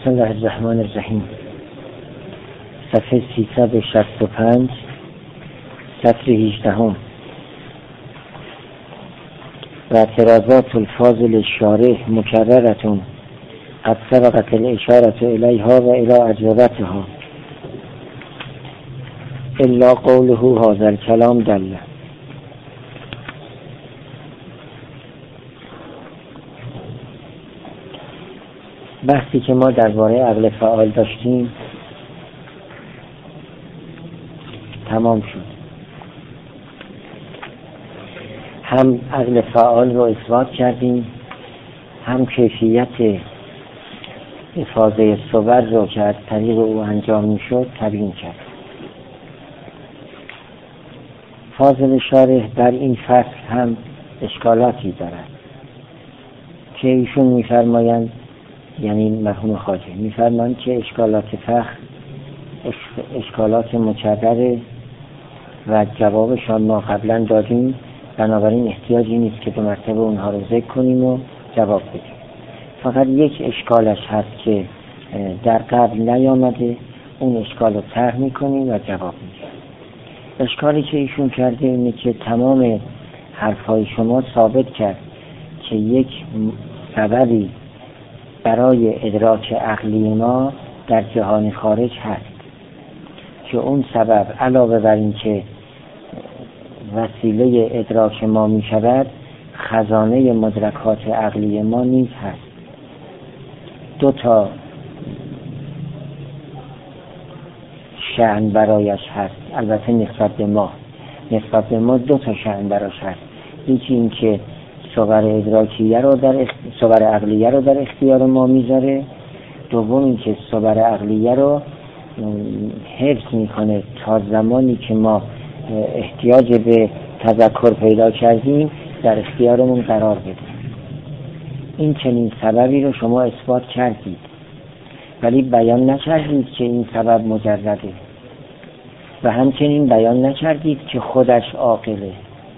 بسم الله الرحمن الرحیم. صفحه 365 سطر 18 و اعتراضات الفاضل الشارح مکررتون قد سبقت الاشارة الیها و الی اجوبتها الا قوله هذا الكلام دل. بحثی که ما درباره عقل فعال داشتیم تمام شد. هم عقل فعال رو اثبات کردیم، هم کیفیت افاضه صور رو که از طریق او انجام می شد تبیین کرد. فاضل شارح در این فصل هم اشکالاتی دارد که ایشون می‌فرمایند، یعنی مرحوم خواجه می‌فرمایند که اشکالات فقه اشکالات مکرره و جوابشان ما قبلا دادیم، بنابراین احتیاجی نیست که به مرتبه اونها رو ذکر کنیم و جواب بدیم. فقط یک اشکالش هست که در قبل نیامده، اون اشکال رو طرح می‌کنیم و جواب میدیم. اشکالی که ایشون کرده اینه که تمام حرفهای شما ثابت کرد که یک سببی برای ادراک عقلی ما در جهان خارج هست که اون سبب علاوه بر این که وسیله ادراک ما می شود خزانه مدرکات عقلی ما نیز هست. دو تا شأن برایش هست، البته نسبت به ما دو تا شأن براش هست. یکی این که صور ادراکیه رو صور عقلیه رو در اختیار ما میذاره، دوم این که صور عقلیه رو حفظ میکنه تا زمانی که ما احتیاج به تذکر پیدا کردیم در اختیارمون قرار بده. این چنین سببی رو شما اثبات کردید، ولی بیان نکردید که این سبب مجرده و همچنین بیان نکردید که خودش عاقله.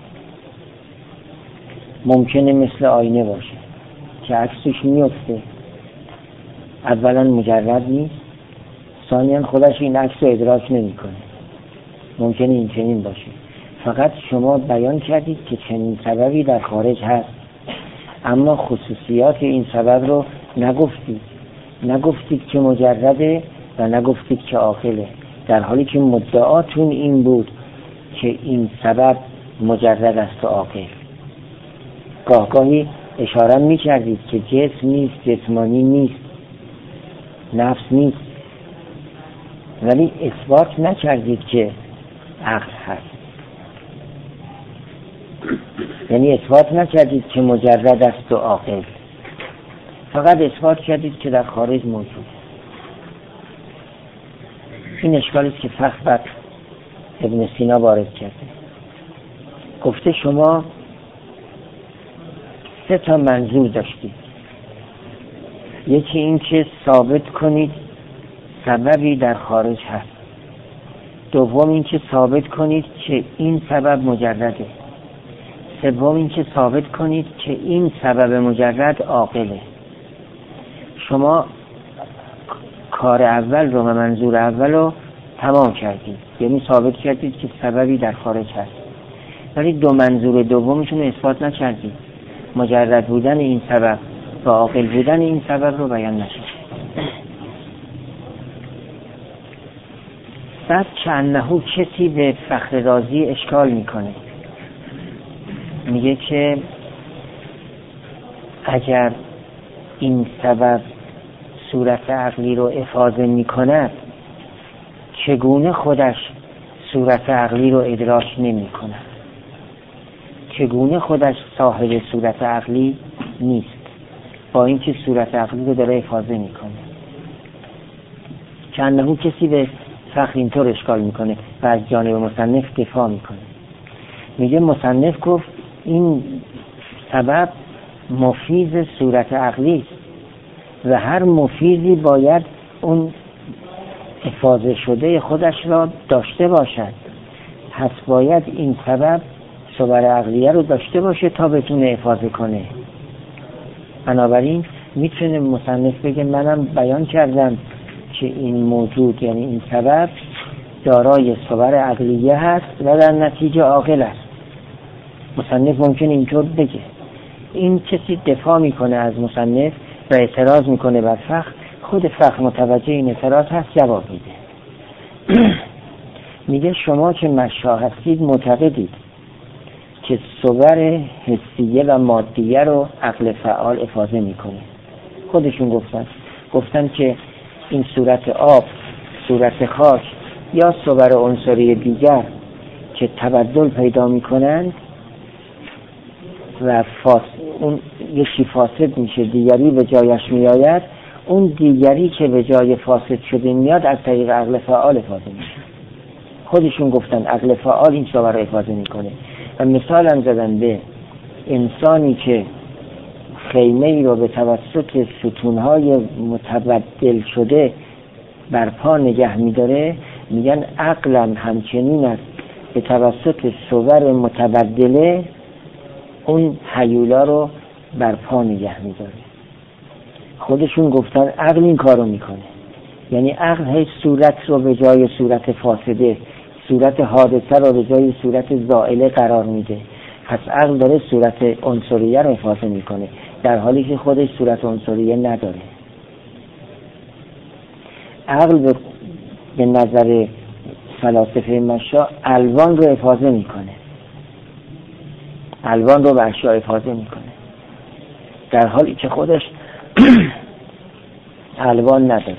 ممکنه مثل آینه باشه که عکسش میفته، اولا مجرد نیست، ثانیاً خودش این عکس رو ادراک نمیکنه. ممکنه این چنین باشه. فقط شما بیان کردید که چنین سببی در خارج هست، اما خصوصیات این سبب رو نگفتید که مجرده و نگفتید که عاقله، در حالی که مدعاتون این بود که این سبب مجرد است و عاقل. گاهی اشاره می‌کردید که جسم نیست، جسمانی نیست، نفس نیست، ولی اثبات نکردید که عقل هست. یعنی اثبات نکردید که مجرد است و عاقل، فقط اثبات کردید که در خارج موجود. این اشکالی است که فخر ابن سینا وارد کرده. گفته شما 3 تا منظور داشتید. یکی این که ثابت کنید سببی در خارج هست، دوم این که ثابت کنید که این سبب مجرده، سوم این که ثابت کنید که این سبب مجرد عاقله. شما کار اول رو و منظور اول رو تمام کردید، یعنی ثابت کردید که سببی در خارج هست، ولی 2 منظور دومشون رو اثبات نکردید. مجرد بودن این سبب و عاقل بودن این سبب رو بیان نشد. بعد چندهو کسی به فخر رازی اشکال میکنه، میگه که اگر این سبب صورت عقلی رو افاضه میکند، چگونه خودش صورت عقلی رو ادراک نمیکند؟ چگونه خودش صاحب صورت عقلی نیست با اینکه صورت عقلی رو داره افاضه میکنه؟ چندهو کسی به فخر اینطور اشکال میکنه و از جانب مصنف دفاع میکنه. میگه مصنف گفت این سبب مفیز صورت عقلی است و هر مفیزی باید اون افاضه شده خودش را داشته باشد، پس باید این سبب صور عقلیه رو داشته باشه تا بتونه افاضه کنه. بنابراین میتونه مصنف بگه منم بیان کردم که این موجود یعنی این سبب دارای صور عقلیه هست و در نتیجه عاقل است. مصنف ممکن اینطور بگه. این کسی دفاع میکنه از مصنف و اعتراض میکنه بر فقه، خود فقه متوجه این اعتراض هست، جواب میده. میگه شما که مشاح هستید معتقدید که صور حسیه و مادیه رو عقل فعال افاضه میکنه. خودشون گفتن که این صورت آب، صورت خاک یا صور عنصری دیگر که تبدل پیدا میکنند و اون یکی فاسد میشه دیگری به جایش میآید، اون دیگری که به جای فاسد شده میاد از طریق عقل فعال افاضه میشه. خودشون گفتن عقل فعال این صور رو افاضه میکنه و مثال هم زدن به انسانی که خیمه ای رو به توسط ستونهای متبدل شده بر پا نگه میداره، میگن عقلم همچنین است، به توسط صور متبدله اون هیولا رو بر پا نگه میداره. خودشون گفتن عقل این کارو میکنه، یعنی عقل هی صورت رو به جای صورت فاسده، صورت حادثه رو به جای صورت زائله قرار میده. پس عقل داره صورت عنصریه رو افاضه میکنه در حالی که خودش صورت عنصریه نداره. عقل به نظر فلاسفه مشا الوان رو افاضه میکنه، الوان رو به اشیاء افاضه میکنه در حالی که خودش الوان نداره.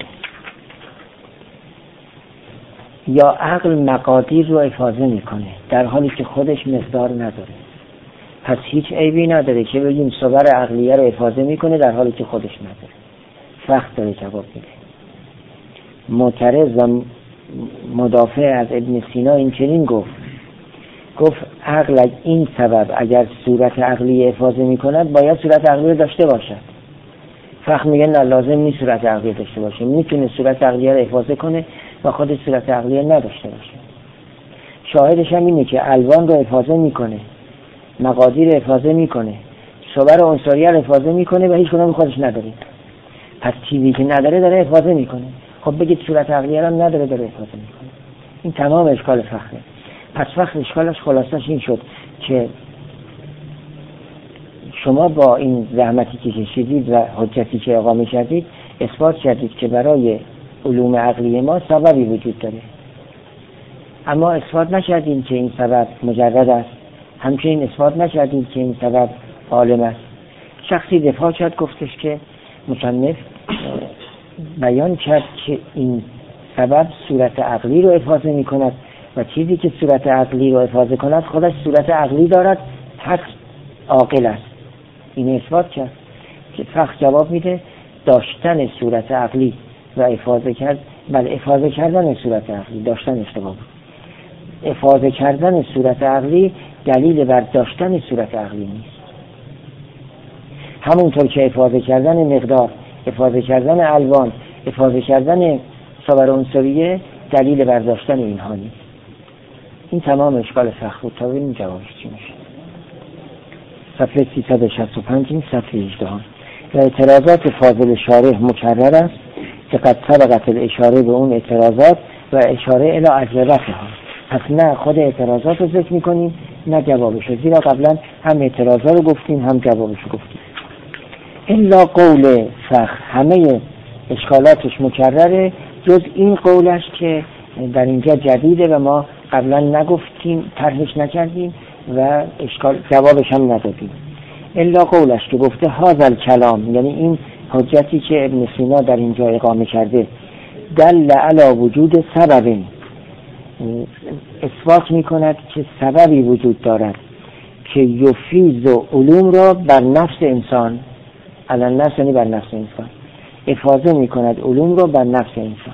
یا عقل مقادیر رو افاضه میکنه در حالی که خودش مقدار نداره. پس هیچ عیبی نداره که بگیم صور عقلیه رو افاضه میکنه در حالی که خودش نداره. فقط داره جواب میده. معترض و مدافع از ابن سینا این چنین گفت عقل این سبب اگر صورت عقلیه افاضه میکند باید صورت عقلیه داشته باشد. فقط میگه نه، لازم نیست صورت عقلیه داشته باشه، میتونه صورت عقلیه رو افاضه کنه و خودش صورت عقلیه نداشته باشه. شاهدش هم اینه که الوان رو افاضه میکنه، مقادیر افاضه میکنه، صور عنصریه رو افاضه میکنه و هیچ کدوم خودش نداره. پس چیزی که نداره داره افاضه میکنه. خب بگید صورت عقلیه هم نداره داره افاضه میکنه. این تمام اشکال فقهه. پس فقه اشکالش خلاصش این شد که شما با این زحمتی که کشیدید و حجتی که اقامه کردید اثبات کردید که برای علوم عقلی ما سببی وجود داره، اما اثبات نکردید که این سبب مجرد است، همچنین اثبات نکردید که این سبب عالم است. شخصی دفاع کرد، گفتش که مصنف بیان کرد که این سبب صورت عقلی رو افاضه می کند و چیزی که صورت عقلی رو افاضه کند خودش صورت عقلی دارد، پس عاقل است. این اثبات کرد که فقه جواب میده داشتن صورت عقلی و افاضه افاضه کردن صورت عقلی، داشتن اشتباه بود. افاضه کردن صورت عقلی دلیل بر داشتن صورت عقلی نیست. همونطور که افاضه کردن مقدار، افاضه کردن الوان، افاضه کردن صور عنصریه دلیل بر داشتن اینها نیست. این تمام اشکال فقه بود. تا ببینیم جوابش چی میشه. صفحه 365 این صفحه 18 و اعتراضات فاضل شارح مکرر است که قد سبقت الاشاره به اون اعتراضات و اشاره الی اجوبتها. پس نه خود اعتراضات رو ذکر میکنیم نه جوابش، زیرا قبلا هم اعتراضات رو گفتیم هم جوابش رو گفتیم. الا قول فقه همه اشکالاتش مکرره جز این قولش که در اینجا جدیده و ما قبلا نگفتیم، طرحش نکردیم و جوابش هم ندادیم. الا قولش که گفته هذا الکلام، یعنی این حجتی که ابن سینا در اینجا اقامه کرده، دل علی وجود سبب، اثبات میکند که سببی وجود دارد که یفیض علوم را بر نفس انسان، علی النفس یعنی بر نفس انسان، افاضه میکند علوم را بر نفس انسان.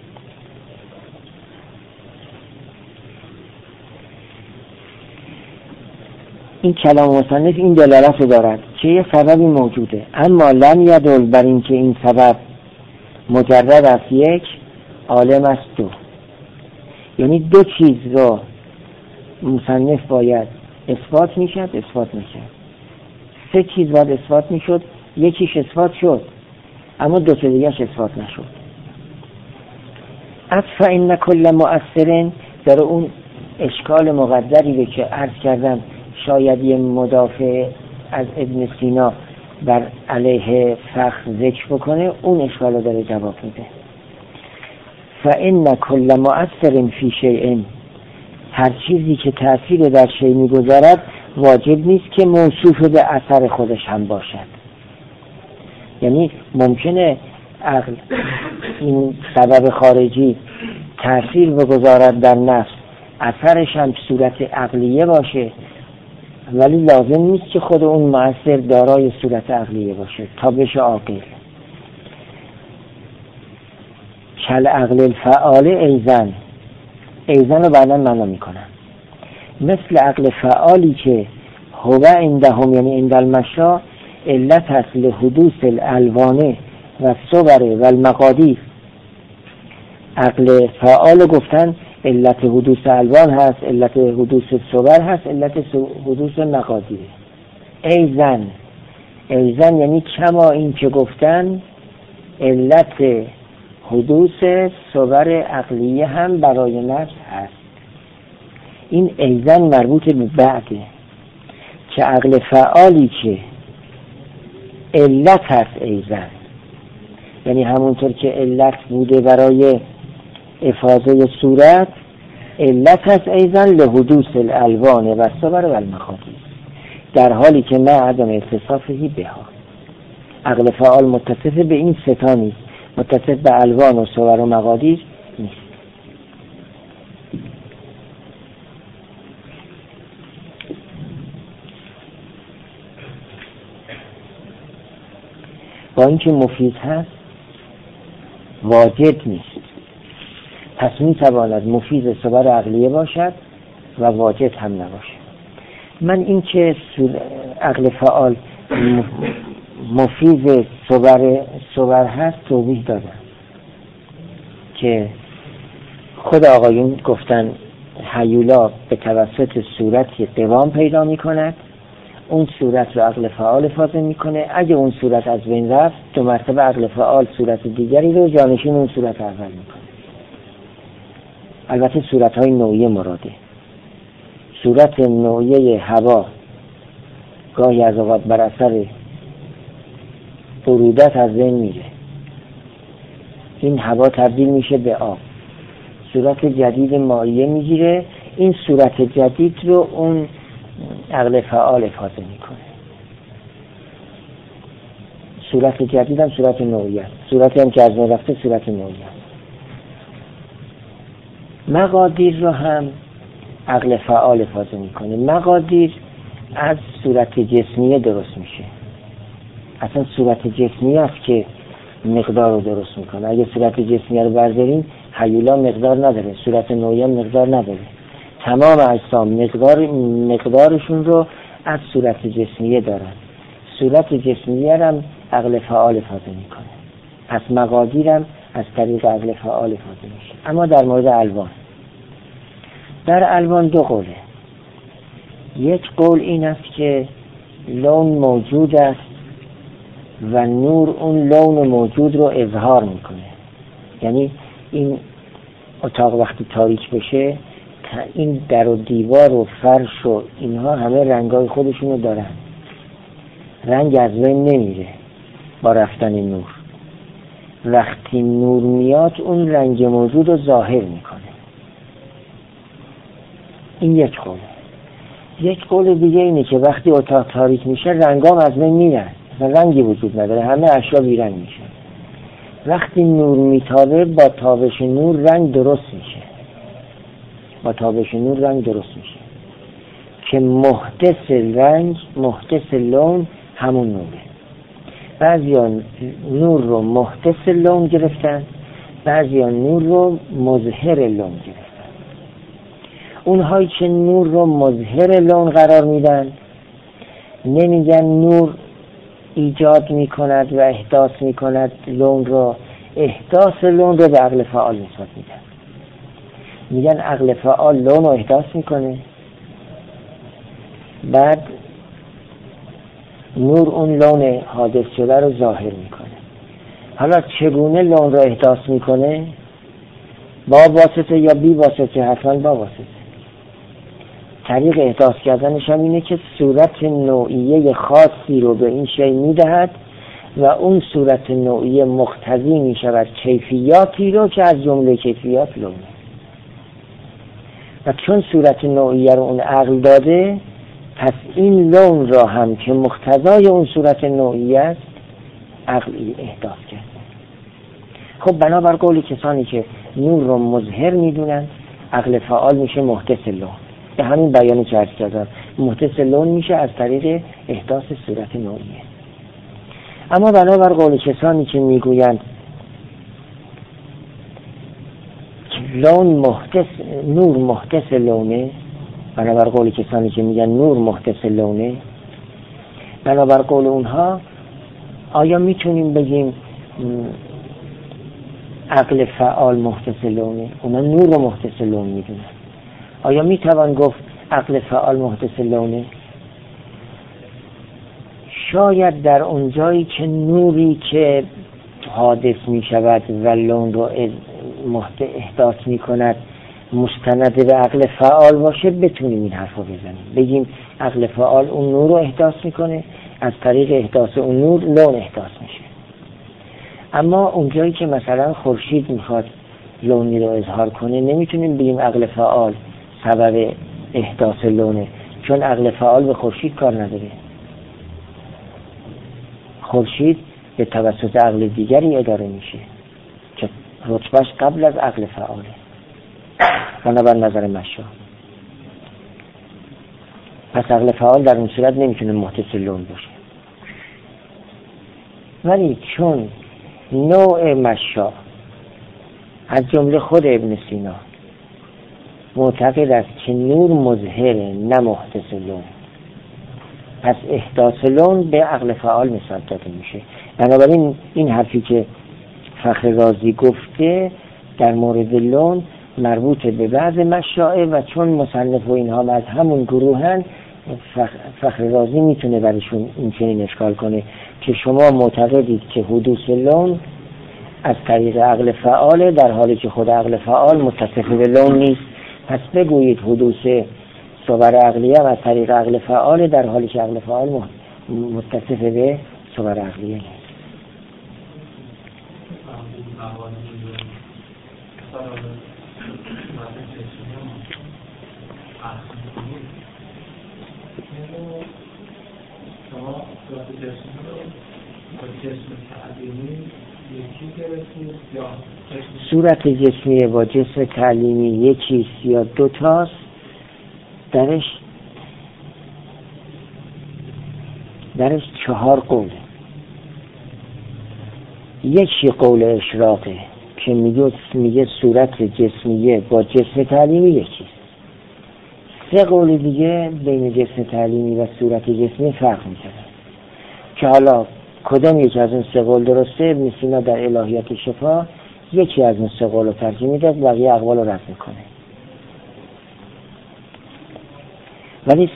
این کلام مصنف این دلالت دارد که یه سببی موجوده، اما لم یدل بر این که این سبب مجرد است یک، عالم است دو. یعنی دو چیز را مصنف باید اثبات میشد، اثبات میشد. سه چیز باید اثبات میشد، یکیش اثبات شد اما دو تا دیگه‌اش اثبات نشد. از فإن کل مؤثر در اون اشکال مقدری که عرض کردم شاید یه مدافع از ابن سینا بر علیه فخر ذکر بکنه، اون اشکال رو داره جواب میده. فإن کل مؤثر فی شیء، هر چیزی که تأثیر در شیء میگذارد واجب نیست که موصوف به اثر خودش هم باشد. یعنی ممکنه عقل این سبب خارجی تأثیر بگذارد در نفس، اثرش هم صورت عقلیه باشه، ولی لازم نیست که خود اون مؤثر دارای صورت عقلیه باشه تا بشه عاقل. کل عقل الفعال ایزن رو بعدا معنا میکنم. مثل عقل فعالی که هو عندهم یعنی عند المشا علت هست لحدوث الالوانه و صور و المقادیر. عقل فعال گفتن علت حدوث الوان هست، علت حدوث صور هست، علت حدوث مقادیر. ایزن یعنی کما این که گفتن علت حدوث صور عقلیه هم برای نفس هست. این ایزن مربوط به بعده که عقل فعالی که علت هست ایزن، یعنی همونطور که علت بوده برای افاضه صورت، علت هست ایزن لحدوث الالوان و صور و المقادیر، در حالی که نه عدم اتصافی بها. عقل فعال متصف به این ستا نیست، متصف به الوان و صور و مقادیر نیست. با اینکه مفید هست واجب نیست. پس میتواند مفید صور عقلیه باشد و واجب هم نباشد. من این که عقل فعال مفید صور هست توضیح دادم که خود آقایون گفتن هیولا به توسط صورتی قوام پیدا می کند، اون صورت رو عقل فعال افاضه میکنه. اگه اون صورت از بین رفت، دو مرتبه عقل فعال صورت دیگری رو جانشین اون صورت اول میکنه. البته صورتهای نوعی مراده. صورت نوعی هوا گاهی از اوقات بر اثر برودت از بین میره، این هوا تبدیل میشه به آب، صورت جدید مائیه میگیره، این صورت جدید رو اون عقل فعال افاضه میکنه. صورت جدید هم صورت نوعی است، صورتی هم که از بین رفته صورت نوعی است. مقادیر رو هم عقل فعال افاضه میکنه. مقادیر از صورت جسمیه درست میشه. اصلا صورت جسمیه است که مقدار رو درست میکنه. اگه صورت جسمیه رو برداریم، هیولا مقدار نداره، صورت نوعی هم مقدار نداره. تمام اجسام مقدارشون رو از صورت جسمیه دارن. صورت جسمیه هم عقل فعال افاضه میکنه. پس مقادیرم از طریق عقل فعال افاضه میشه. اما در مورد الوان، در الوان دو قوله. یک قول این است که لون موجود است و نور اون لون موجود رو اظهار میکنه. یعنی این اتاق وقتی تاریک بشه، این در و دیوار و فرش و اینها همه رنگای خودشونو دارن، رنگ از بین نمیره با رفتن نور. وقتی نور میاد اون رنگ موجود رو ظاهر میکنه. این یک قول. یک قول دیگه اینه که وقتی اتاق تاریک میشه رنگام از بین میرن، رنگی وجود نداره، همه اشیا بیرنگ میشه. وقتی نور میتابه با تابش نور رنگ درست میشه، با تابش نور رنگ درست میشه که محدث رنگ، محدث لون همون نوره. بعضیا نور رو محدث لون گرفتن، بعضیا نور رو مظهر لون گرفتن. اونهایی که نور رو مظهر لون قرار میدن نمیگن نور ایجاد میکند و احداث میکند لون رو، احداث لون رو به عقل فعال نسبت میدن. میگن عقل فعال لون رو احداث میکنه، بعد نور اون لون حادث شده رو ظاهر میکنه. حالا چگونه لون را احداث میکنه؟ با واسطه یا بی واسطه؟ حتما با واسطه. طریق احداث کردنش هم اینه که صورت نوعیه خاصی رو به این شی میدهد و اون صورت نوعیه مقتضی میشود کیفیاتی رو که از جمله کیفیات لونه. و چون صورت نوعیه رو اون عقل داده، پس این لون را هم که مقتضای اون صورت نوعیه است عقلی احداث کرده. خب بنابر قول کسانی که نور رو مظهر میدونن، عقل فعال میشه محدث لون. به همین بیانی که عرض کردم، محدث لون میشه از طریق احداث صورت نوعیه. اما بنابر قول کسانی که میگویند لون نور محدث لونه، بنابر قول کسانی که میگن نور محدث لونه، بنابر قول اونها آیا میتونیم بگیم عقل فعال محدث لونه؟ اونا نور رو محدث لون میدونن. آیا میتوان گفت عقل فعال محدث لونه؟ شاید در اونجایی که نوری که حادث میشود و لون رو احداث میکند مستند به عقل فعال باشه بتونیم این حرف رو بزنیم، بگیم عقل فعال اون نور رو احداث میکنه، از طریق احداث اون نور لون احداث میشه. اما اونجایی که مثلا خورشید میخواد لونی رو اظهار کنه نمیتونیم بگیم عقل فعال سبب احداث لونه، چون عقل فعال به خورشید کار نداره. خورشید به توسط عقل دیگری اداره میشه که رتبهش قبل از عقل فعاله، بنابر نظر مشا. پس عقل فعال در اون صورت نمیتونه محدث لون باشه. ولی چون نوع مشا از جمله خود ابن سینا معتقد است که نور مظهره نه محدث لون، پس احداث لون به عقل فعال مثال داده میشه. بنابراین این حرفی که فخر رازی گفته در مورد لون مربوط به بعض مشاعر و چون مصنف و اینها از همون گروهن، فخر رازی میتونه برایشون این چنین اشکال کنه که شما معتقدید که حدوث لون از طریق عقل فعاله، در حالی که خود عقل فعال متصف به لون نیست. پس بگویید حدوث صور عقلیه از طریق عقل فعاله، در حالی که عقل فعال متصف به صور عقلیه نیست. صورت جسمی با جسم تعلیمی یکیست یا دوتاست؟ درش 4 قوله. یکی قول اشراقه که میگه صورت جسمیه با جسم تعلیمی یکیست. 3 قول دیگه بین جسم تعلیمی و صورت جسمی فرق میکنه که حالا کدام یکی از اون 3 قول درسته؟ ابن سینا در الهیات شفا یکی از اون 3 قول رو ترجیح میده، بقیه اقوال رو رد میکنه. ولی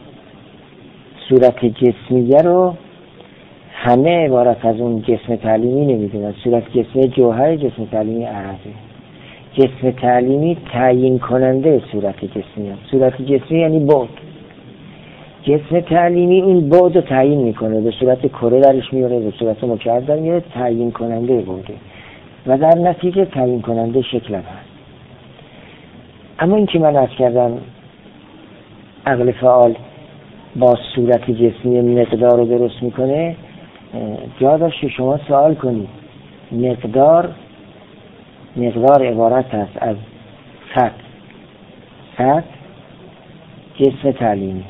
صورت جسمیه رو همه عبارت از اون جسم تعلیمی نمیدونن. صورت جسمی جوهر، جسم تعلیمی عرضه. جسم تعلیمی تعیین کننده صورت جسمی هست. صورت جسمی یعنی بعد. جسم تعلیمی اون بعد رو تعیین میکنه، به صورت کره درش میاره، به صورت مکعب در میاره، تعیین کننده بعده و در نتیجه تعیین کننده شکل هست. اما این که من عرض کردم عقل فعال با صورت جسمی مقدار رو درست میکنه، جا داشت شما سوال کنید مقدار عبارت است از سطح جسم تعلیمی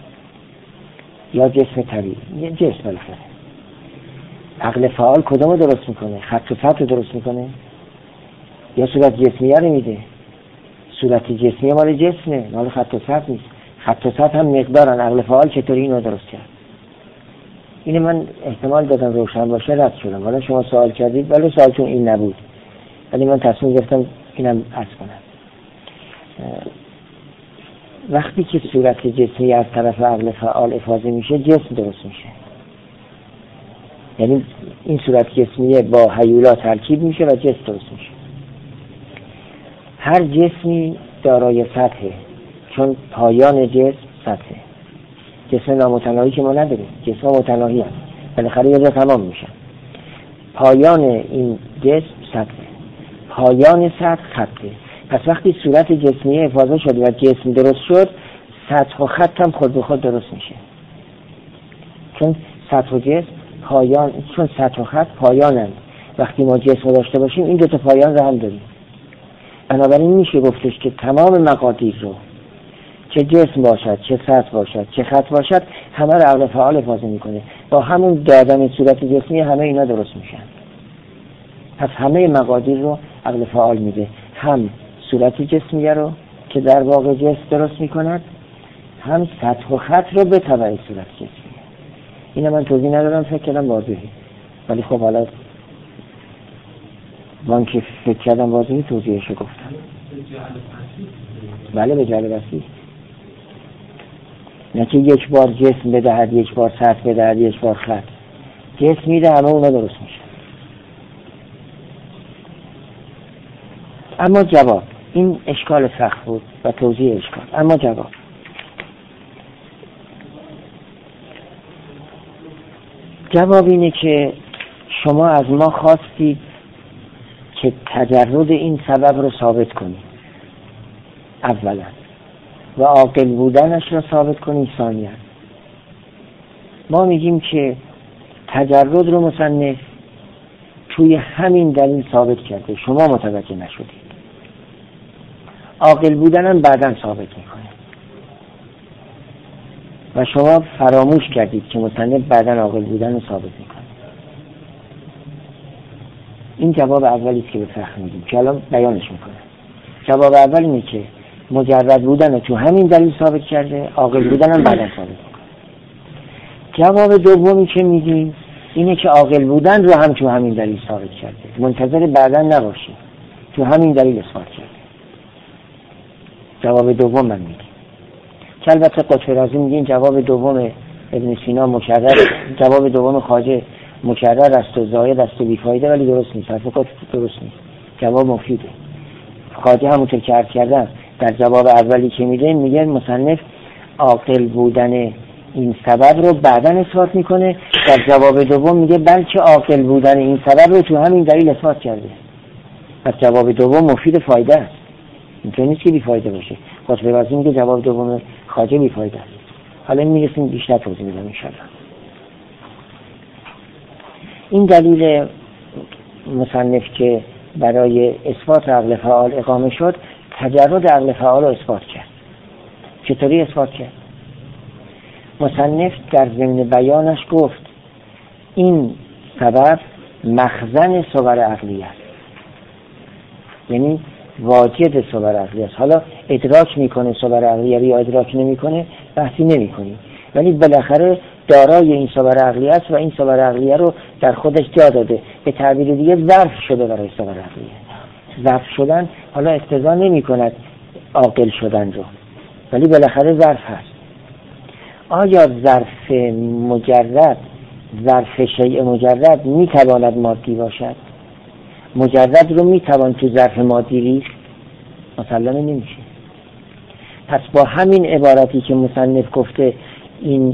یا جسم طبیعی، یه جسم بالاخره. عقل فعال کدوم رو درست میکنه؟ خط و سطح رو درست میکنه یا صورت جسمیه رو میده؟ صورت جسمیه مال جسمه، مال خط و سطح نیست. خط و سطح هم مقدارن. عقل فعال چطوری اینو درست کرد؟ اینه من احتمال دادم روشن باشه رد شدم. حالا شما سوال کردید ولی سوالتون این نبود، ولی من تصمیم گرفتم اینم عرض کنم. وقتی که صورت جسمی از طرف عقل فعال افاضه میشه جسم درست میشه. یعنی این صورت جسمیه با هیولا ترکیب میشه و جسم درست میشه. هر جسمی دارای سطحه، چون پایان جسم سطحه. جسم نامتناهی که ما نداریم، جسم متناهی هست، بالاخره یه جا تمام میشن. پایان این جسم سطحه، پایان سطح خطه. پس وقتی صورت جسمیه افاضه شد و جسم درست شد، سطح و خط هم خود به خود درست میشه، چون سطح و جسم پایان، چون سطح و خط پایانند. وقتی ما جسم داشته باشیم این دو تا پایان رو هم داریم. بنابراین میشه گفتش که تمام مقادیر رو، چه جسم باشد، چه سطح باشد، چه خط باشد، همه رو عقل فعال افاضه میکنه. با همون دادن صورت جسمی همه اینا درست میشن. پس همه مقادیر رو عقل فعال میده، هم صورت جسمیه رو که در واقع جسم درست میکند، هم سطح و خط رو به تبع صورت جسمیه. اینو من توضیح ندادم، فکر کردم واضحه، ولی خب حالا من که فکر کردم واضحه توضیحشو گفتم. بله به جعل وسیع، نه که یک بار جسم بدهد، یک بار سطح بدهد، یک بار خط. جسم میده همه اونا درست میشه. اما جواب، این اشکال سخت بود و توضیح اشکال. اما جواب اینه که شما از ما خواستید که تجرد این سبب رو ثابت کنید اولا و عاقل بودنش رو ثابت کنید ثانیا. ما میگیم که تجرد رو مصنف توی همین دلیل ثابت کرده، شما متوجه نشدید. عاقل بودنم بعداً ثابت میکنه و شما فراموش کردید که مصنف بعداً عاقل بودن رو ثابت میکنه. این جواب اولی است که به فخر میگیم که الان بیانش میکنه. جواب اول اینه که مجرد بودن رو تو همین دلیل ثابت کرده، عاقل بودن هم بعداً ثابت میکنه. جواب دومی که میگیم اینه که عاقل بودن رو هم تو همین دلیل ثابت کرده، منتظر بعداً نباشید، تو همین دلیل اثبات کرده. جواب دوم من میگم که البته قطب رازی میگه جواب دوم ابن سینا مکرر، جواب دوم خواجه مکرر است و زاید است و بیفایده، ولی درست نیست، حرف قطب درست نیست، جواب مفیده. خواجه همونطور که عرض کردم در جواب اولی که میگه مصنف عاقل بودن این سبب رو بعداً اثبات میکنه. در جواب دوم میگه بلکه عاقل بودن این سبب رو تو همین دلیل اثبات کرده. پس جواب دوم مفید فایده است، اینطور نیست که بیفایده باشه. قطب رازی میگه جواب دوم خواجه بیفایده است. حالا میرسیم بیشتر توضیح میدم انشاءالله. این دلیل مصنف که برای اثبات عقل فعال اقامه شد، تجرد عقل فعال رو اثبات کرد. چطوری اثبات کرد؟ مصنف در ضمن بیانش گفت این سبب مخزن صور عقلی است، یعنی واجد صور عقلی است. حالا ادراک میکنه صور عقلی یا ادراک نمیکنه بحثی نمیکنیم، ولی بالاخره دارای این صور عقلی است و این صور عقلی رو در خودش جا داده. به تعبیر دیگه ظرف شده برای صور عقلی. ظرف شدن حالا اقتضا نمیکند عاقل شدن رو، ولی بالاخره ظرف هست. آیا ظرف مجرد، ظرف شیء مجرد میتواند مادی باشد؟ مجرد رو میتوان تو ظرف مادی ریخت؟ مسلمه نمیشه. پس با همین عبارتی که مصنف گفته این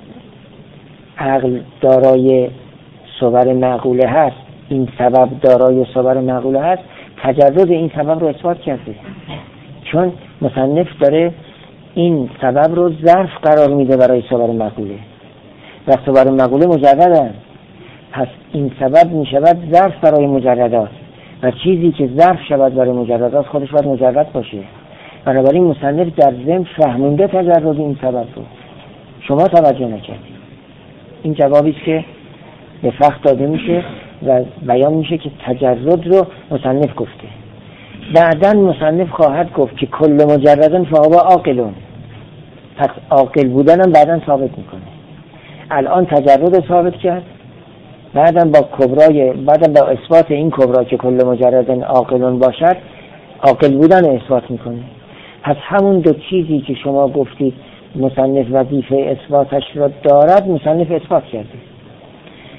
عقل دارای صور معقوله هست، این سبب دارای صور معقوله هست، تجرد این سبب رو اثبات کرده. چون مصنف داره این سبب رو ظرف قرار میده برای صور معقوله و صور معقوله مجردن. پس این سبب میشود ظرف برای مجردات و چیزی که ظرف شود برای مجردات خودش باید مجرد باشه. بنابراین مصنف در ضمن فهمونده تجرد این سبب رو، شما توجه نکردید. این جوابی است که به فخر داده میشه و بیان میشه که تجرد رو مصنف گفته. بعداً مصنف خواهد گفت که کل مجردن فهو عاقلون، پس عاقل بودنم بعداً ثابت میکنه. الان تجرد ثابت کرد، بعداً با اثبات این کبرا که کل مجردن عاقلون باشد، عاقل بودن اثبات میکنه. پس همون دو چیزی که شما گفتید مصنف وظیفه اثباتش را دارد، مصنف اثبات کرده.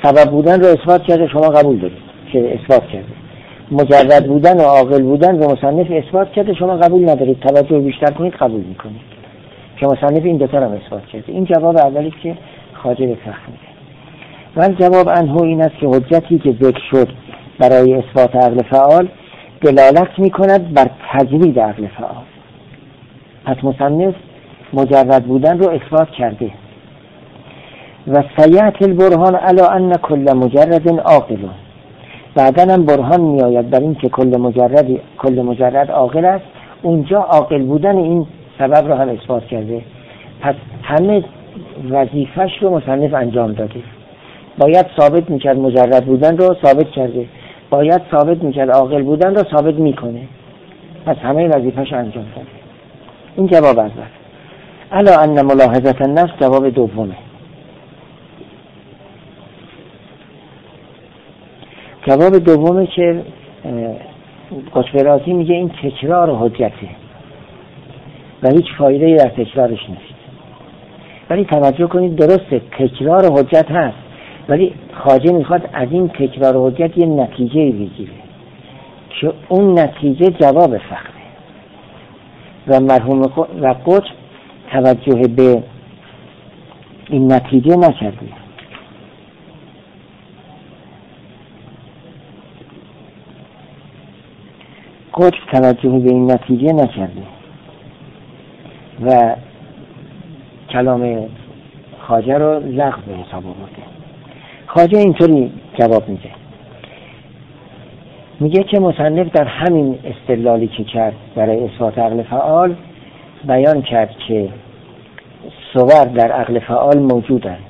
سبب بودن رو اثبات کرده، شما قبول دارید که اثبات کرده. مجرد بودن و عاقل بودن رو مصنف اثبات کرده، شما قبول ندارید. توجه بیشتر کنید قبول میکنید که مصنف این دوتا رو اثبات کرده. این جواب اولی که خواجه به فخر میده. و جواب عنه این است که حجتی که ذکر شد برای اثبات عقل فعال دلالت میکند بر تجرید عقل فعال. پس مصنف مجرد بودن رو اثبات کرده. و سیأتی البرهان علی ان کل مجرد عاقل. بعداً هم برهان می آید بر این که کل مجرد عاقل است. اونجا عاقل بودن این سبب رو هم اثبات کرده. پس همه وظیفش رو مصنف انجام داده. باید ثابت میکرد مجرد بودن رو ثابت کرده، باید ثابت میکرد عاقل بودن رو ثابت میکنه. پس همه وظیفش انجام داده. این جواب اول. الا ان ملاحظه النفس جواب دومه. جواب دومه که قطب میگه این تکرار حجته و هیچ فایده‌ای در تکرارش نیست. ولی توجه کنید درسته تکرار حجت هست، ولی خواجه میخواد از این تکرار حجت یه نتیجه بگیره که اون نتیجه جواب فخره. و مرحوم و قطب توجه به این نتیجه نکرده. قطب توجه به این نتیجه نکرده و کلام خواجه رو لغو به حساب آورده. خواجه اینطوری جواب میده، میگه که مصنف در همین استدلالی که کرد برای اثبات عقل فعال بیان کرد که صور در عقل فعال موجودند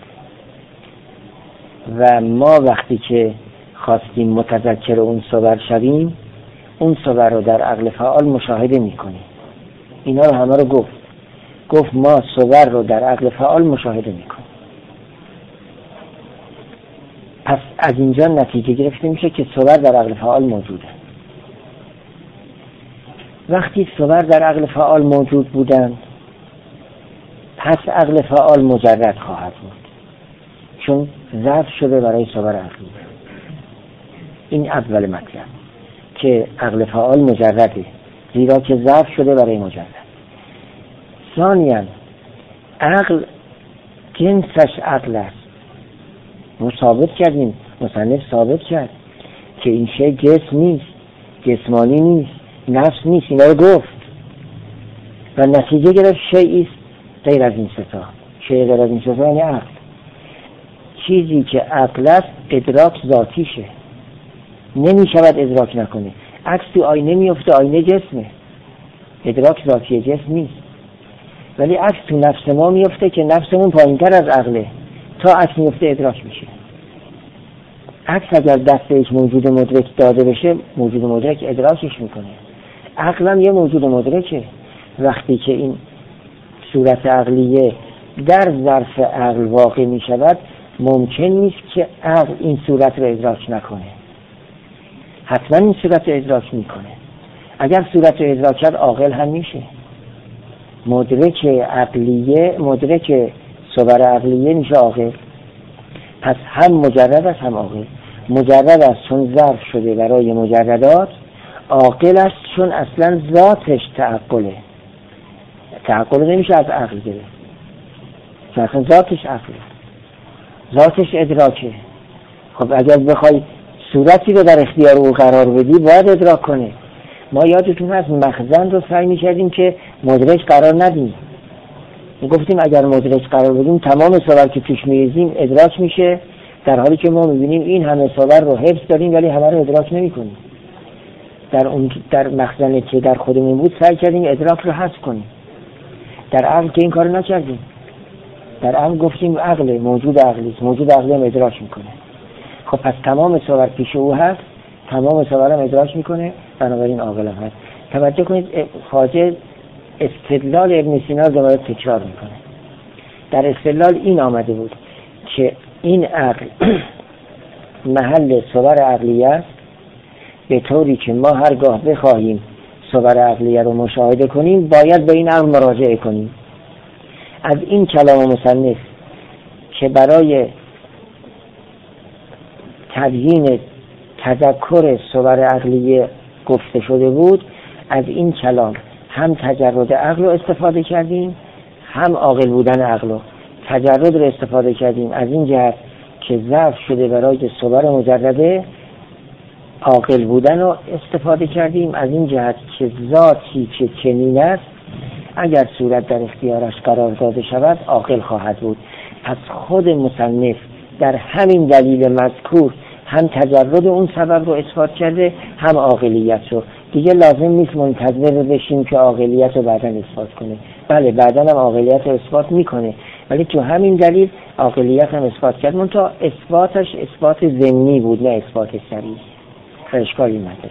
و ما وقتی که خواستیم متذکر اون صور شویم اون صور رو در عقل فعال مشاهده میکنیم. اینا رو همه رو گفت ما صور رو در عقل فعال مشاهده میکنیم. پس از اینجا نتیجه گرفته میشه که صور در عقل فعال موجوده. وقتی صور در عقل فعال موجود بودن پس عقل فعال مجرد خواهد بود، چون ظرف شده برای صور عقلی. این اول مطلب که عقل فعال مجرده، زیرا که ظرف شده برای مجرد. ثانیاً عقل جنسش عقل است. ما ثابت کردیم، مصنف ثابت کرد که این شی جسم نیست، جسمانی نیست، نفس نیست. اینا رو گفت و نتیجه گرفت شیئی است غیر از این ستا. شیء غیر از این ستا یعنی عقل. چیزی که عقل است ادراک ذاتیشه، نمی شود ادراک نکنه. عکس تو آینه میفته، آینه جسمه، ادراک ذاتی جسم نیست. ولی عکس تو نفس ما میفته که نفسمون پایین‌تر از عقله، تا عکس میفته ادراک میشه. عکس اگر دستش موجود مدرک داده بشه موجود مدرک ادراکش میکنه. عقل هم یه موجود مدرکه. وقتی که این صورت عقلیه در ظرف عقل واقع میشود ممکن نیست که عقل این صورت رو ادراک نکنه. حتما این صورت رو ادراک میکنه. اگر صورت رو ادراک کرد عاقل هم میشه. مدرک عقلیه، مدرک صور عقلیه میشه عاقل. پس هم مجرد است هم عاقل. مجرد است چون ظرف شده برای مجردات، عاقل است چون اصلا ذاتش تعقله. تعقل نمیشه از عقل گرفت، چون ذاتش عقله، ذاتش ادراکه. خب اگر بخوای صورتی رو در اختیار او قرار بدی باید ادراک کنه. ما یادتون هست مخزن رو سعی می‌کردیم که مدرک قرار ندیم. گفتیم اگر مدرک قرار بدیم تمام صور که پیش می‌ریزیم ادراک میشه، در حالی که ما می‌بینیم این همه صور رو حفظ داریم ولی همه رو ادراک نمی‌کنیم. در مخزنی که در خودمون بود سعی کردیم ادراک رو حذف کنیم. در عقل که این کارو نکردیم. در عقل گفتیم عقل موجود عقلی است، موجود عقلی هم ادراک می‌کنه. خب پس تمام صور پیش او هست، تمام صور هم ادراک می‌کنه، بنابراین عاقل هم هست. توجه کنید خواجه استدلال ابن سینا رو دوباره تکرار میکنه. در استدلال این آمده بود که این عقل محل صور عقلیه است، به طوری که ما هرگاه بخواهیم صور عقلیه رو مشاهده کنیم باید به این عقل مراجعه کنیم. از این کلام مصنف که برای تبیین تذکر صور عقلیه گفته شده بود، از این کلام هم تجرد عقل رو استفاده کردیم، هم عاقل بودن عقل رو. تجرد رو استفاده کردیم از این جهت که ضعف شده برای صور مجرده، عاقل بودن رو استفاده کردیم از این جهت که ذاتی که چنین است اگر صورت در اختیارش قرار داده شود عاقل خواهد بود. پس خود مصنف در همین دلیل مذکور هم تجرد اون سبب رو اثبات کرده، هم عاقلیت رو. دیگه لازم نیست منتظر بشیم که عاقلیت رو بعداً اثبات کنه. بله بعداً هم عاقلیت رو اثبات میکنه، ولی تو همین دلیل عاقلیت هم اثبات کرد. منتها اثباتش اثبات ضمنی بود، نه اثبات صریح. اشکالی نداره.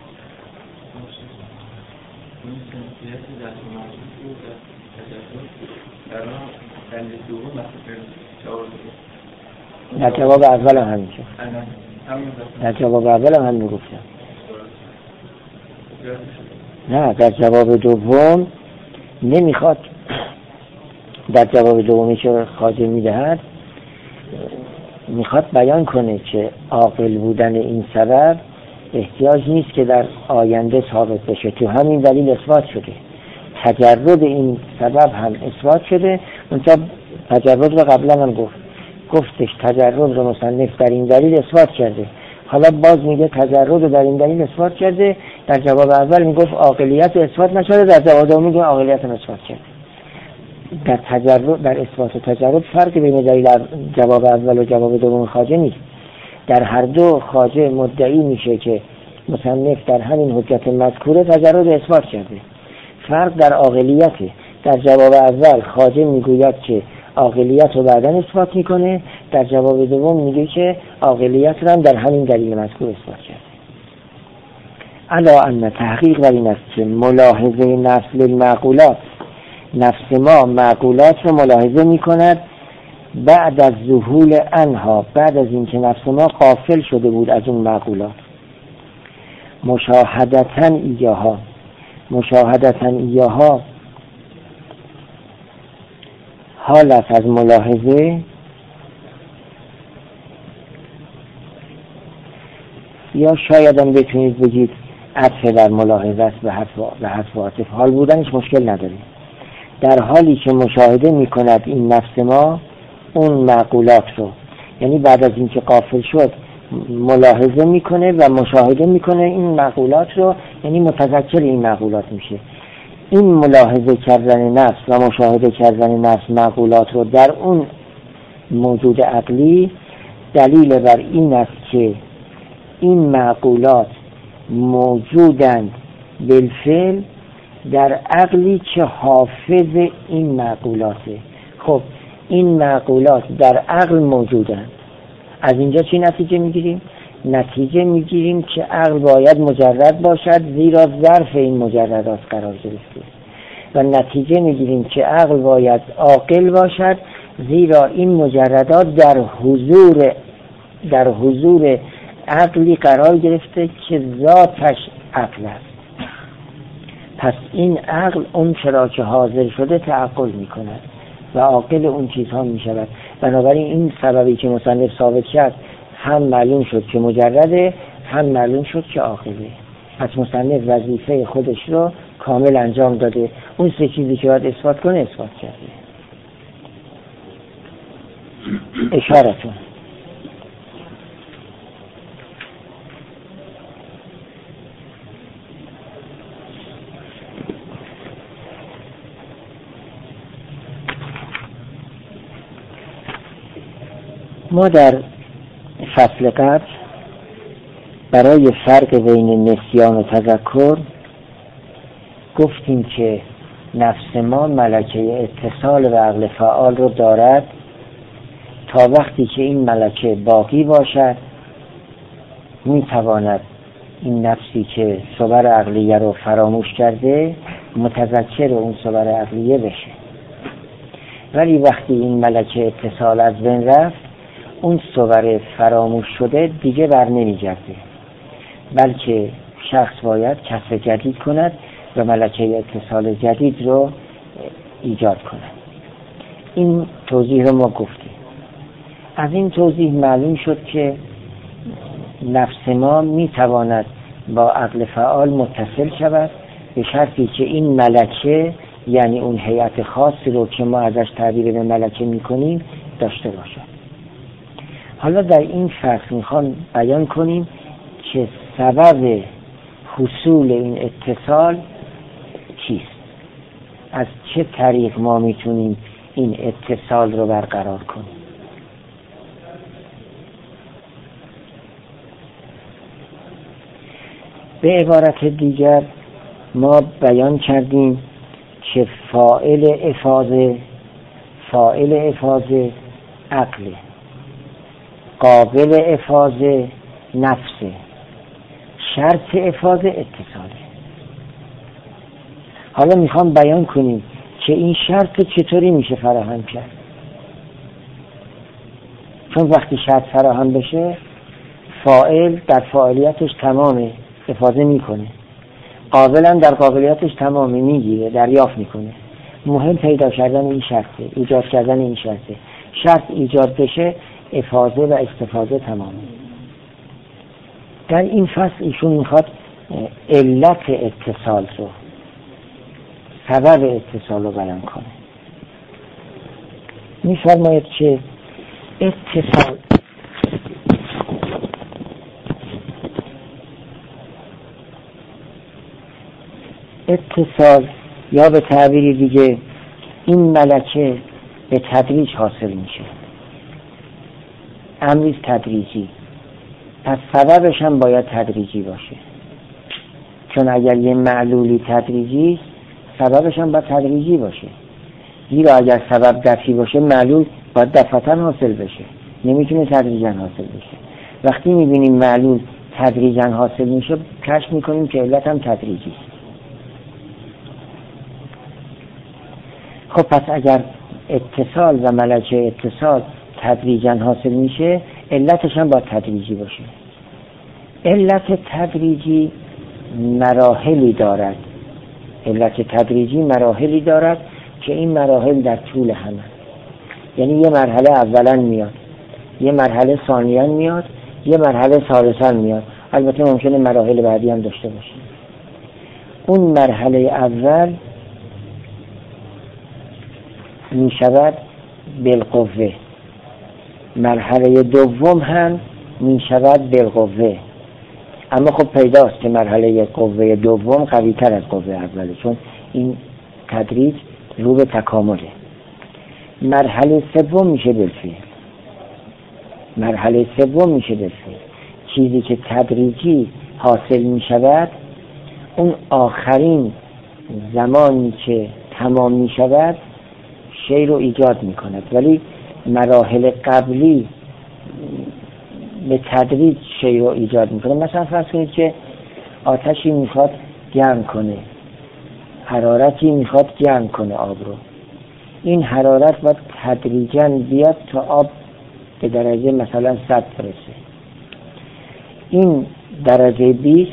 در جواب اول هم همین شد. در جواب اول هم همین گفتم. نه در جواب دوم نمیخواد، در جواب دومی که خواجه میدهد میخواد بیان کنه که عاقل بودن این سبب احتیاج نیست که در آینده ثابت بشه، تو همین دلیل اثبات شده. تجرد این سبب هم اثبات شده. منتها تجرد رو قبلا هم گفتش تجرد رو مصنف در این دلیل اثبات کرده، حالا باز میگه تجرد رو در این دلیل اثبات کرده. در جواب اول میگفت عاقلیت اثبات نشده، در جواب دوم میگه عاقلیت هم اثبات کرده. در تجرد، در اثبات و تجرد فرق بین دلیل جواب اول و جواب دوم خواجه نیست. در هر دو خواجه مدعی میشه که مصنف در همین حجت مذکوره تجرد اثبات کرده. فرق در عاقلیته. در جواب اول خواجه میگوید که عاقلیت رو بعداً اثبات میکنه، در جواب دوم میگه که عاقلیت رو هم در همین دلیل مذکور اثبات کرده. علا ان تحقیق بر این است که ملاحظه نفس المعقولات، نفس ما معقولات رو ملاحظه میکند بعد از ظهور انها، بعد از اینکه نفس ما غافل شده بود از اون معقولات. مشاهدتاً ایاها، مشاهدتاً ایاها حال است از ملاحظه، یا شاید هم بتونید بگید عطف در ملاحظه است به حذف عاطف. حال بودنش مشکل نداره. در حالی که مشاهده میکند این نفس ما اون معقولات رو، یعنی بعد از اینکه غافل شد ملاحظه میکنه و مشاهده میکنه این معقولات رو، یعنی متذکر این معقولات میشه. این ملاحظه کردن نفس و مشاهده کردن نفس معقولات رو در اون موجود عقلی دلیل بر این است که این معقولات موجودند بالفعل در عقلی که حافظ این معقولاته. خب این معقولات در عقل موجودند. از اینجا چی نتیجه میگیریم؟ نتیجه میگیریم که عقل باید مجرد باشد، زیرا ظرف این مجردات قرار گرفته. و نتیجه میگیریم که عقل باید عاقل باشد، زیرا این مجردات در حضور عقلی قرار گرفته که ذاتش عقل است. پس این عقل اون چرا که حاضر شده تعقل میکند و عاقل اون چیزها میشود. بنابراین این سببی که مصنف ثابت کرد هم معلوم شد که مجرده، هم معلوم شد که عاقله. پس مصنف وظیفه خودش رو کامل انجام داده. اون سه چیزی که باید اثبات کنه اثبات کرده. اشارتون ما در فصل قبل برای فرق بین نسیان و تذکر گفتیم که نفس ما ملکه اتصال به عقل فعال رو دارد تا وقتی که این ملکه باقی باشد میتواند این نفسی که صور عقلیه رو فراموش کرده متذکر اون صور عقلیه بشه. ولی وقتی این ملکه اتصال از بین رفت اون صور فراموش شده دیگه بر نمیگرده، بلکه شخص باید کسب جدید کند و ملکه اتصال جدید رو ایجاد کند. این توضیح رو ما گفتیم. از این توضیح معلوم شد که نفس ما میتواند با عقل فعال متصل شود به شرطی که این ملکه، یعنی اون هیئت خاصی رو که ما ازش تعبیر به ملکه میکنیم داشته باشد. حالا در این فصل میخوام بیان کنیم که سبب حصول این اتصال چیست، از چه طریق ما میتونیم این اتصال رو برقرار کنیم. به عبارت دیگر ما بیان کردیم که فاعل افاضه عقل، قابل افاضه نفسه، شرط افاضه اتصاله. حالا میخوام بیان کنیم که این شرط چطوری میشه فراهم کرد. چون وقتی شرط فراهم بشه فاعل در فاعلیتش تمامه، افاضه میکنه، قابلا در قابلیتش تمامه، میگیره، دریافت میکنه. مهم پیدا کردن این شرطه، ایجاد کردن این شرطه. شرط ایجاد بشه افاضه و استفاده تمامه. در این فصل ایشون میخواد علت اتصال رو، سبب اتصال رو بیان کنه. میفرماید که اتصال یا به تعبیری دیگه این ملکه به تدریج حاصل میشه، امری تدریجی، پس سببش هم باید تدریجی باشه. چون اگر یه معلولی تدریجی سببش هم باید تدریجی باشه. زیرا اگر سبب دفعی باشه معلول باید دفعتاً حاصل بشه، نمیتونه تدریجاً حاصل بشه. وقتی میبینیم معلول تدریجاً حاصل میشه کشف میکنیم که علت هم تدریجی است. خب پس اگر اتصال و ملکه اتصال تدریجاً حاصل میشه علتش هم باید تدریجی باشه. علت تدریجی مراحلی دارد، که این مراحل در طول همه، یعنی یه مرحله اولا میاد، یه مرحله ثانیا میاد، یه مرحله ثالثا میاد. البته ممکنه مراحل بعدی هم داشته باشه. اون مرحله اول می شود بالقوه، مرحله دوم هم می شود بالقوه. اما خب پیداست که مرحله قوه دوم قوی تر از قوه اوله، چون این تدریج رو به تکامله. مرحله سوم میشه بالفعل. چیزی که تدریجی حاصل می شود اون آخرین زمانی که تمام می شود شی رو ایجاد می کند، ولی مراحل قبلی به تدریج شی رو ایجاد می کنه. مثلا فرض کنید که آتشی میخواد گرم کنه، حرارتی میخواد گرم کنه آب رو. این حرارت باید تدریجاً بیاد تا آب به درجه مثلا 100 برسه. این درجه 20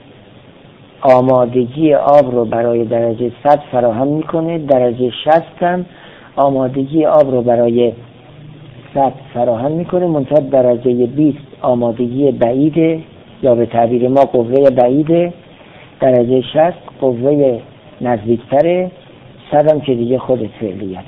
آمادگی آب رو برای درجه 100 فراهم میکنه، درجه 60 هم آمادگی آب رو برای 100 فراهم میکنه، منتها درجه 20 آمادگی بعیده یا به تعبیر ما قوه بعیده، درجه 60 قوه نزدیکتره، 100 هم که دیگه خود فعلیته.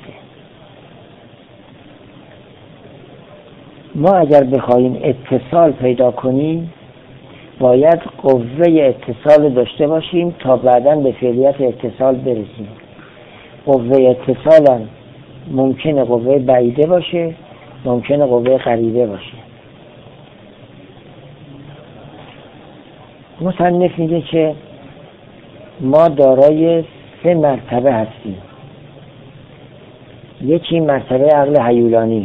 ما اگر بخوایم اتصال پیدا کنیم باید قوه اتصال داشته باشیم تا بعداً به فعلیت اتصال برسیم. قوه اتصال هم ممکنه قوه بعیده باشه، ممکنه قوه قریبه باشه. مصنف میگه که ما دارای 3 مرتبه هستیم. یکی مرتبه عقل هیولانی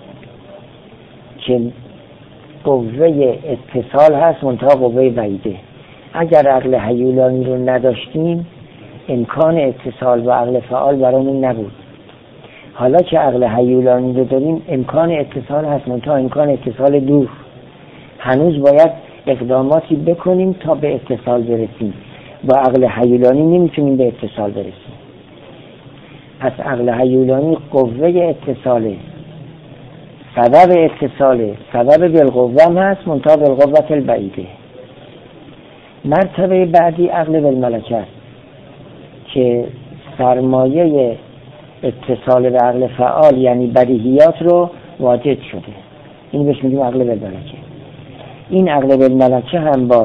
که قوه اتصال هست منتها قوه بعیده. اگر عقل هیولانی رو نداشتیم امکان اتصال با عقل فعال برامون نبود. حالا که عقل هیولانی رو داریم امکان اتصال هست منتها امکان اتصال دور. هنوز باید اقداماتی بکنیم تا به اتصال برسیم. با عقل هیولانی نمیتونیم به اتصال برسیم. پس عقل هیولانی قوه اتصاله، سبب اتصال سبب بالقوه هم هست، منتها بالقوت البعیده. مرتبه بعدی عقل بالملکه است که سرمایه اتصال به عقل فعال یعنی بدیهیات رو واجد شده، این بهش میگیم عقل بالملکه. این عقل بالملکه هم باز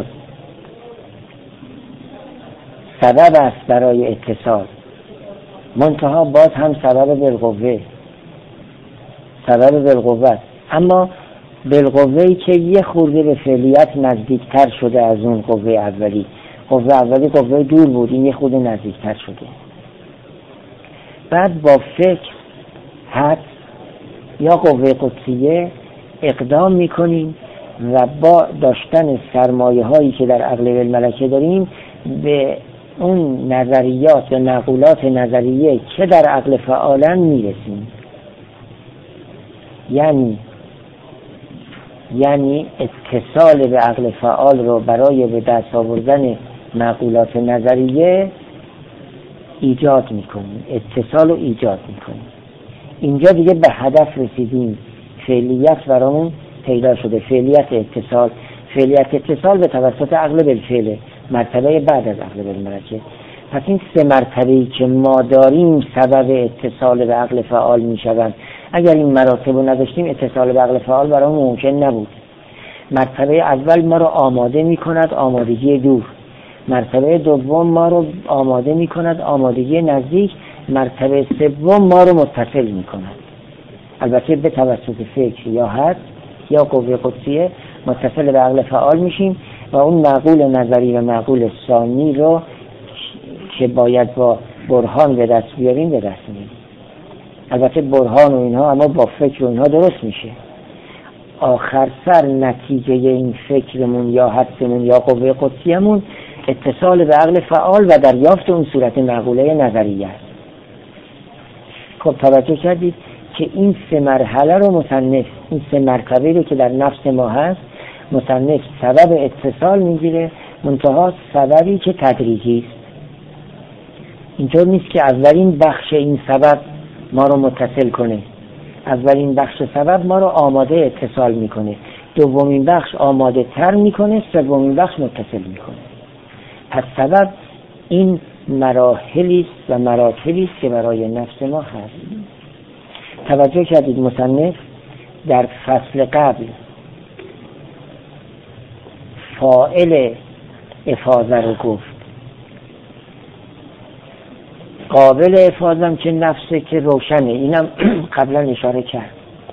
سبب است برای اتصال، منتها باز هم سبب بالقوه، سبب بالقوه، اما بالقوه‌ای که یه خورده به فعلیت نزدیکتر شده از اون قوه اولی. قوه اولی قوه دور بود، این یه خورده نزدیکتر شده. بعد با فکر، حد یا قوه قدسیه اقدام میکنیم و با داشتن سرمایه هایی که در عقل بالملکه داریم به اون نظریات و معقولات نظریه که در عقل فعالن میرسیم. یعنی اتصال به عقل فعال رو برای به دست آوردن معقولات نظریه ایجاد میکنیم، اتصال رو ایجاد میکنیم. اینجا دیگه به هدف رسیدیم، فعلیت برامون پیدا شده، فعلیت اتصال. فعلیت اتصال به توسط عقل بالفعل، مرتبه بعد از عقل بالملکه. پس این سه مرتبه‌ای که ما داریم سبب اتصال به عقل فعال میشوند. اگر این مراتب رو نداشتیم اتصال به عقل فعال برامون ممکن نبود. مرتبه اول ما رو آماده میکند آمادگی دور، مرتبه دوم ما رو آماده میکند آمادگی نزدیک، مرتبه سوم ما رو متصل میکند. البته به توسط فکر یا حد یا قوه قدسیه متصل به عقل فعال میشیم و اون معقول نظری و معقول ثانی رو که باید با برهان به دست بیاریم به دست میاریم. البته برهان و اینها اما با فکر و اینها درست میشه. آخر سر نتیجه این فکرمون یا حدسمون یا قوه قدسیمون اتصال به عقل فعال و دریافت اون صورت معقوله نظریه است. خب توجه کردید که این سه مرحله رو مصنف، این سه مرتبه رو که در نفس ما هست مصنف سبب اتصال میگیره، منتها سببی که تدریجی است. اینطور نیست که اولین بخش این سبب ما رو متصل کنه، اولین بخش سبب ما رو آماده اتصال میکنه، دومین بخش آماده تر میکنه، سومین بخش متصل میکنه. پس سبب این مراحلی است و مراتبی است که برای نفس ما هست. توجه کردید مصنف در فصل قبل فاعل افاضه رو گفت، قابل افاضم که نفسه که روشنه، اینم قبلا اشاره کرد.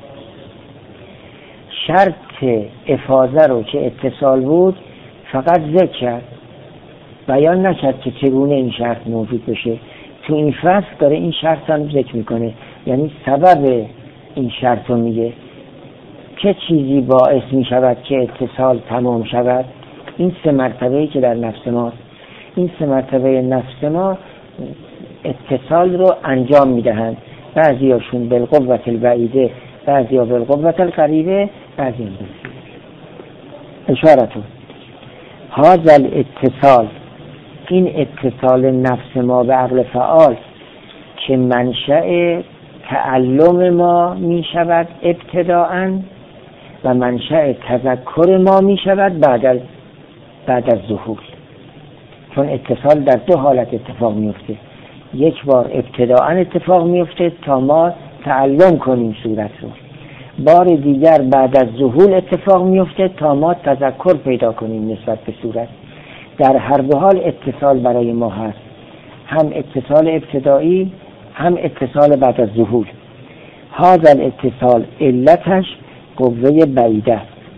شرط افاضه رو که اتصال بود فقط ذکر کرد، بیان نکرد که چگونه این شرط موجود بشه. تو این فصل داره این شرط هم ذکر میکنه، یعنی سبب این شرط رو میگه. چه چیزی باعث میشود که اتصال تمام شود؟ این سه مرتبه‌ای که در نفس ماست. این سه مرتبه نفس ما اتصال رو انجام میدهند، بعضی هاشون بالقوت البعیده، بعضی ها بالقوت القریبه، بعضی هم اشارتون هذا الاتصال، این اتصال نفس ما به عقل فعال که منشأ تعلم ما می شود ابتداءً و منشأ تذکر ما می شود بعد از ظهور. چون اتصال در دو حالت اتفاق می افته، یک بار ابتداءً اتفاق می افته تا ما تعلم کنیم صورت رو، بار دیگر بعد از ظهور اتفاق می افته تا ما تذکر پیدا کنیم نسبت به صورت. در هر دو حال اتصال برای ما هست، هم اتصال ابتدایی هم اتصال بعد از ظهور. هذا الاتصال علتش قوه بعیده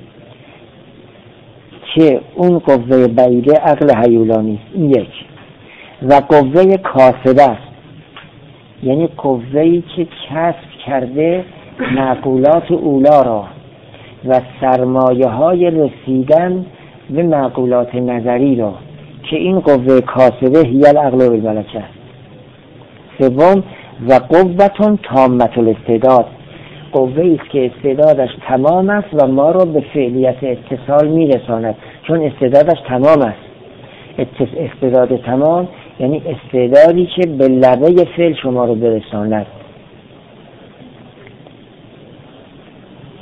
که اون قوه بعیده عقل هیولانی است، این یک. و قوه کاسبه است، یعنی قوه‌ای که کسب کرده معقولات اولا را و سرمایه های رسیدن به معقولات نظری را، که این قوه کاسبه هی العقل بالملکه است. سوم و قوة تامة الاستعداد، قوه‌ای است که استعدادش تمام است و ما را به فعلیت اتصال میرساند، چون استعدادش تمام است. استعداد تمام یعنی استعدادی که به لبه فعل شما رو برساند.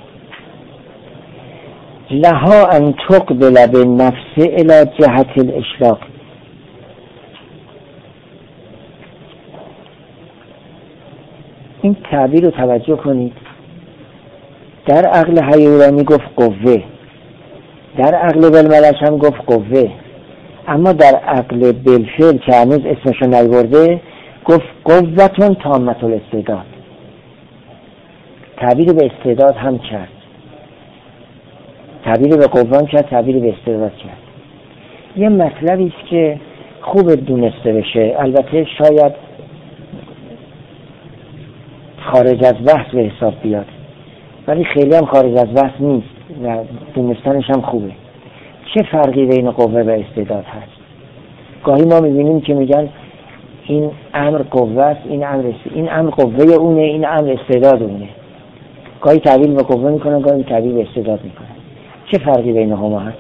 لها ان تقبل بالنفس الى جهت الاشراق. این تعبیر رو توجه کنید. در عقل حیوانی گفت قوه، در عقل بالملک هم گفت قوه، اما در عقل بالفعل که هنوز اسمشو نیورده گفت قوتون تامت الاستعداد. تعبیر به استعداد هم کرد، تعبیر به قوه کرد، تعبیر به استعداد کرد. یه مطلبی است که خوب دونسته بشه، البته شاید خارج از بحث به حساب بیاد ولی خیلی هم خارج از بحث نیست و دونستنش هم خوبه. چه فرقی بین قوه و استعداد هست؟ گاهی ما میبینیم که میگن این امر قوه است، این امر قوه اونه، این امر استعداد اونه. گاهی تعبیر به قوه میکنن، گاهی تعبیر به استعداد میکنن. چه فرقی بین هما هست؟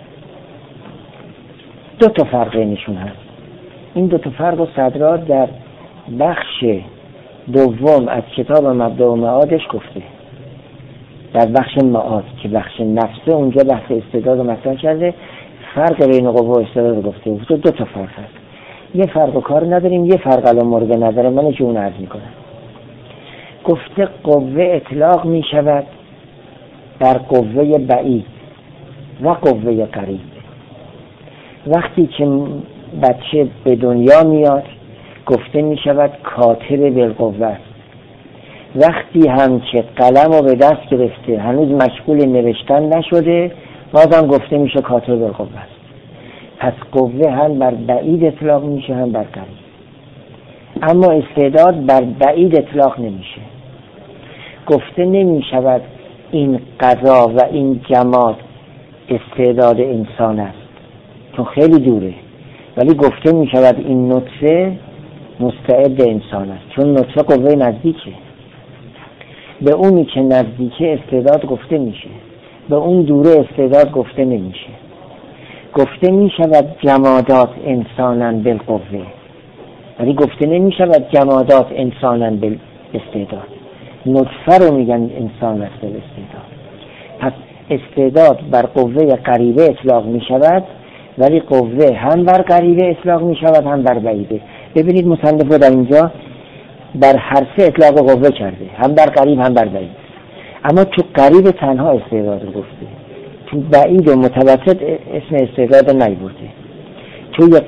دو تا فرق بینشون هست. این دو تا فرق و صدرا در بخش دوم از کتاب مبدأ و معادش گفته. در بخش معاد که بخش نفسه اونجا بحث استعداد رو مطرح کرده، فرق بین قوه و استعداد رو گفته. دو تا فرق هست. یه فرق و کار نداریم، یه فرق الان مورد نظر منه که اون عرض میکنم. گفته قوه اطلاق میشود بر قوه بعید و قوه قریب. وقتی که بچه به دنیا میاد گفته میشود کاتب بالقوه است. وقتی هم که قلم رو به دست گرفته هنوز مشغول نوشتن نشده بازم گفته میشه کاتب بالقوه است. پس قوه هم بر بعید اطلاق میشه هم بر قریب، اما استعداد بر بعید اطلاق نمیشه. گفته نمیشود این قضا و این جماد استعداد انسان است چون خیلی دوره، ولی گفته میشود این نطفه مستعد انسان است چون نطفه قوه نزدیکه. به اونی که نزدیکه استعداد گفته میشه، به اون دوره استعداد گفته نمیشه. گفته میشود جمادات انسانن بالقوه، ولی گفته نمیشود جمادات انسانن بالاستعداد. نطفه رو میگن انسان است بالاستعداد. پس استعداد بر قوه قریبه اطلاق میشود ولی قوه هم بر قریبه اطلاق میشود هم بر بعیده. ببینید مصنف در اینجا بر هر سه اطلاق قوه کرده، هم بر قریب هم بر بعید. اما تو قریب تنها استعداد رو گفته، تو بعید و متوسط اسم استعداد رو نیورده. تو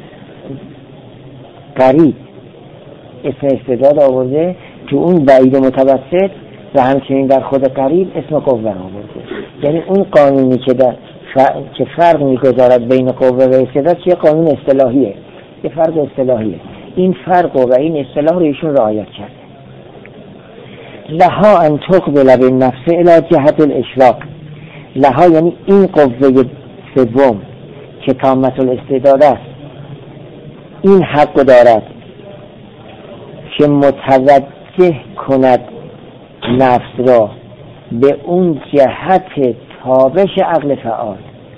قریب اسم استعداد آورده، تو اون بعید و متوسط و همچنین در خود قریب اسم قوه آورده. یعنی اون قانونی که فرق میگذارد بین قوه و استعداد چه قانون اصطلاحیه، یه فرق اصطلاحیه. این فرق و این اصطلاح رو ایشون رعایت کرده. لها ان تقبل بالنفس الى جهت الاشراق. لها یعنی این قوه سوم که تامت الاستعداد است، این حق دارد که متوجه کند نفس را به اون جهت تابش عقل فعال،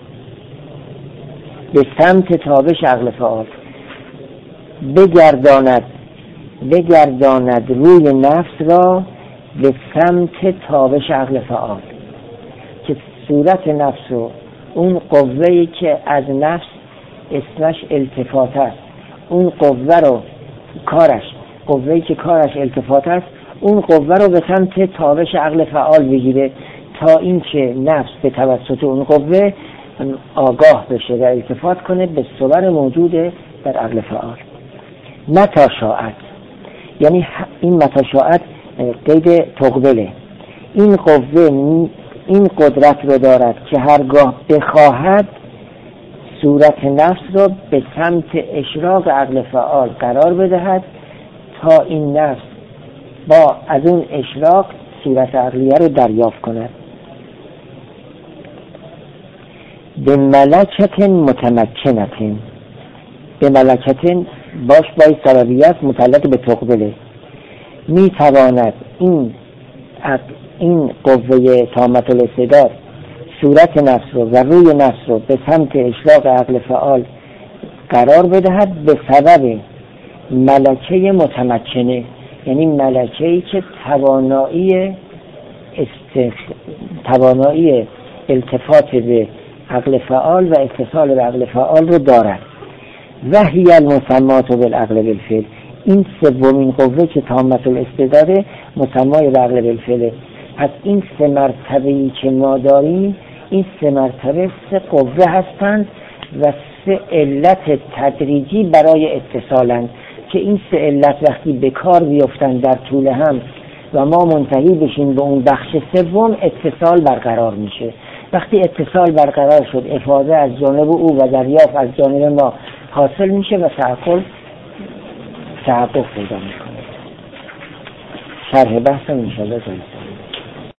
به سمت تابش عقل فعال، بگرداند روی نفس را به سمت تابش عقل فعال، که صورت نفس رو اون قوه‌ای که از نفس اسمش التفات است، اون قوه رو قوه‌ای که کارش التفات است، اون قوه رو به سمت تابش عقل فعال بگیره تا اینکه نفس به توسط اون قوه آگاه بشه و التفات کنه به صور موجود در عقل فعال. متی شاءت، یعنی این متی شاءت قید تقبله، این قوه این قدرت رو دارد که هرگاه بخواهد صورت نفس رو به سمت اشراق عقل فعال قرار بدهد تا این نفس با از اون اشراق صورت عقلیه رو دریافت کند. به ملکت متمکنت، به ملکت باش بای سببیت متعلق به تقبله، می تواند این قوه تامت الاستعداد صورت نفس رو و روی نفس رو به سمت اشراق عقل فعال قرار بدهد به سبب ملکه متمکنه، یعنی ملکه‌ای که توانایی التفات به عقل فعال و اتصال به عقل فعال رو دارد. و هی المسمات بالعقل بالفعل، این سومین قوه که تامت الاستعداد مسمای به عقل بالفعل. پس این سه مرتبه‌ای که ما داریم، این سه مرتبه سه قوه هستند و سه علت تدریجی برای اتصالند که این سه علت وقتی به کار بیفتن در طول هم و ما منتهی بشیم به اون بخش سوم، اتصال برقرار میشه. وقتی اتصال برقرار شد، افاضه از جانب او و دریافت از جانب ما حاصل میشه و تحقق پیدا میکنه. شرح بحثم انشاءالله